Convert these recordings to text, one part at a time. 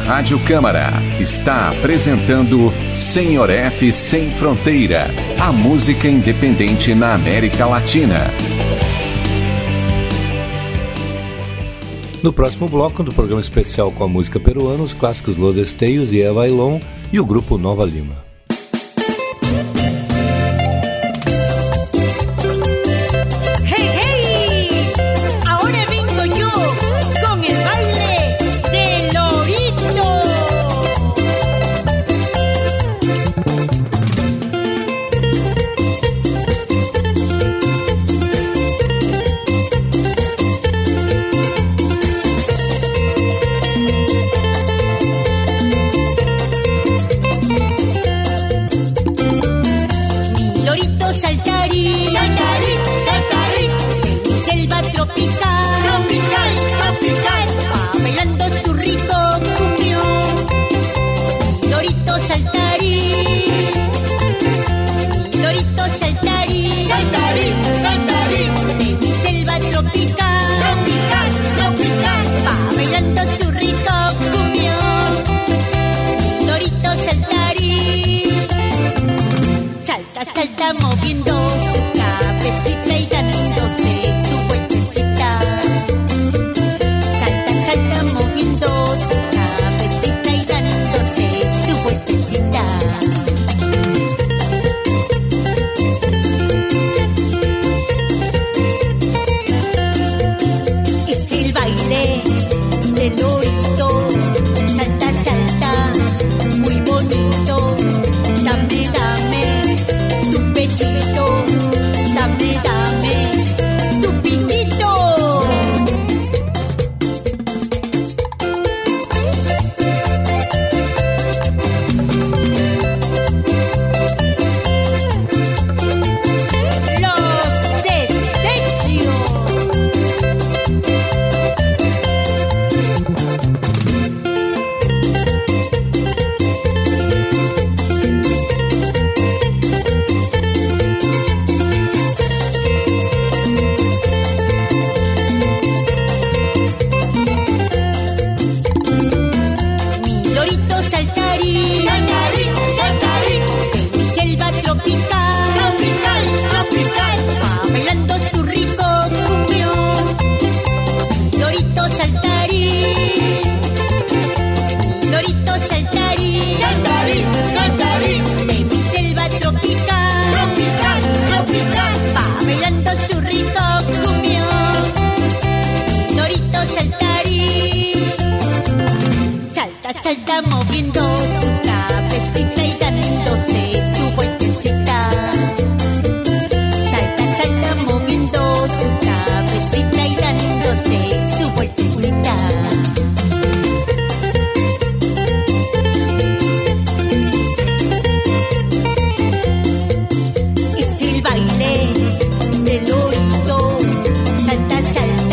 Rádio Câmara está apresentando Senhor F Sem Fronteira, a música independente na América Latina. No próximo bloco do programa especial com a música peruana, os clássicos Los Esteios e Eva Ailón e o grupo Nova Lima.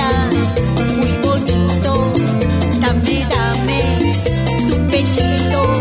Dame tu pechito.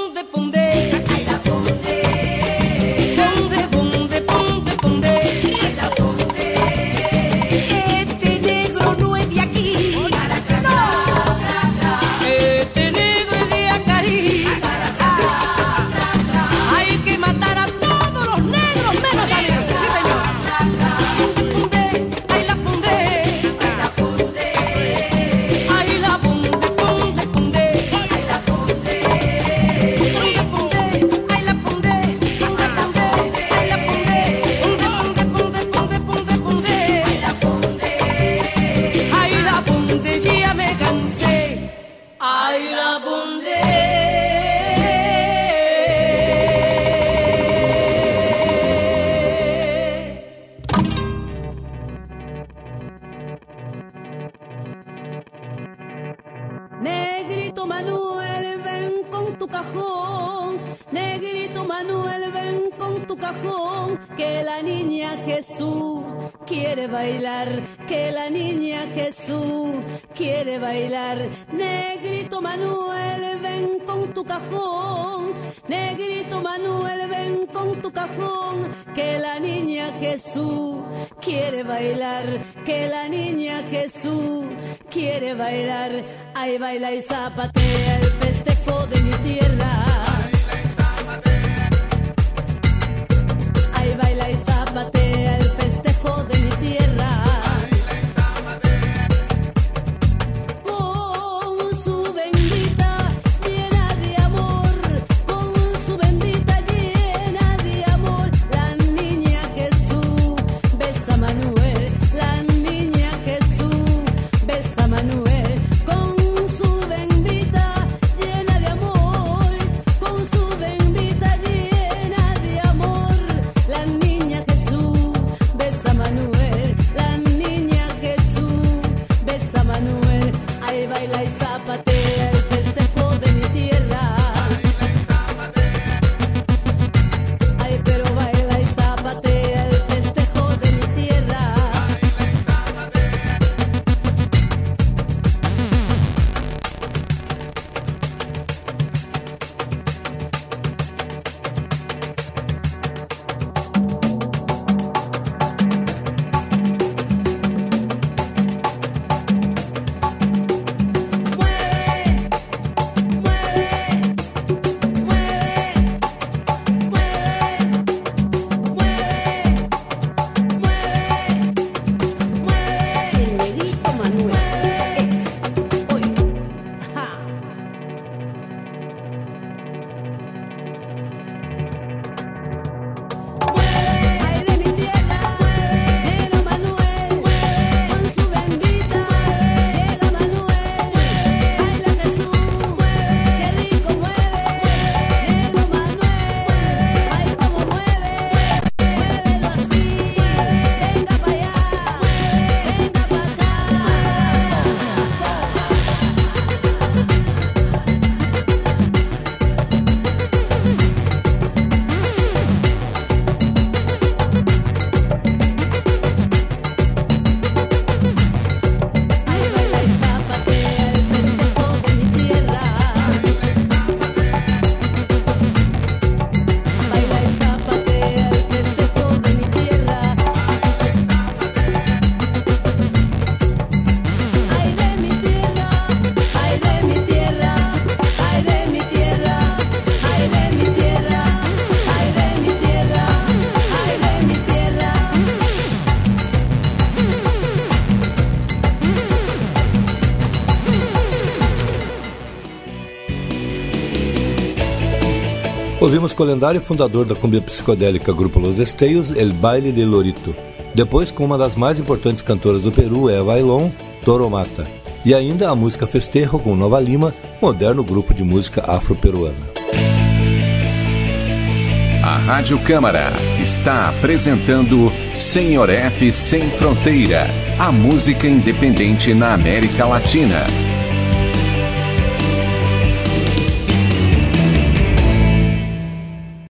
Negrito Manuel, ven con tu cajón. Negrito Manuel, ven con tu cajón. Que la niña Jesús quiere bailar. Que la niña Jesús quiere bailar. Negrito Manuel, ven con tu cajón. Negrito Manuel, ven con tu cajón. Que la niña Jesús quiere bailar. Que la niña Jesús quiere bailar. Ay, baila y zapatea el festejo de mi tierra. Ay, baila y zapatea el festejo de mi tierra. Con su bendita llena de amor, con su bendita llena de amor, la niña Jesús besa a Manuel. La niña Jesús besa a Manuel. Ouvimos com o lendário fundador da cumbia psicodélica Grupo Los Esteios, El Baile de Lorito. Depois com uma das mais importantes cantoras do Peru, Eva Ailón, Toro Mata. E ainda a música Festejo com Nova Lima, moderno grupo de música afro-peruana. A Rádio Câmara está apresentando Senhor F Sem Fronteira, a música independente na América Latina.